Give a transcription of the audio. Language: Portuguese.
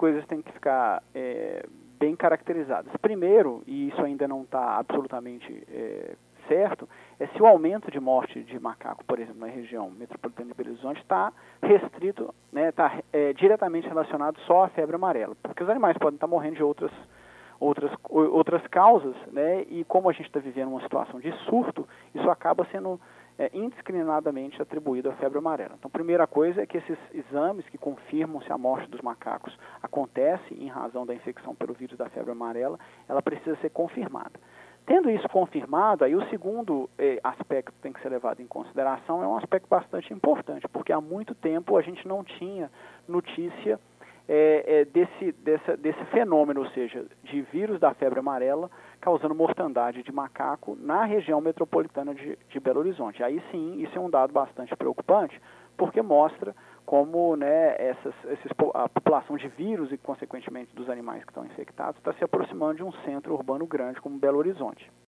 coisas têm que ficar bem caracterizadas. Primeiro, e isso ainda não está absolutamente certo, é se o aumento de morte de macaco, por exemplo, na região metropolitana de Belo Horizonte, está restrito, né, está diretamente relacionado só à febre amarela, porque os animais podem estar morrendo de outras causas, né, e como a gente está vivendo uma situação de surto, isso acaba sendo indiscriminadamente atribuído à febre amarela. Então, a primeira coisa é que esses exames que confirmam se a morte dos macacos acontece em razão da infecção pelo vírus da febre amarela, ela precisa ser confirmada. Tendo isso confirmado, aí o segundo aspecto que tem que ser levado em consideração é um aspecto bastante importante, porque há muito tempo a gente não tinha notícia desse fenômeno, ou seja, de vírus da febre amarela causando mortandade de macaco na região metropolitana de Belo Horizonte. Aí sim, isso é um dado bastante preocupante, porque mostra como, né, a população de vírus e, consequentemente, dos animais que estão infectados está se aproximando de um centro urbano grande como Belo Horizonte.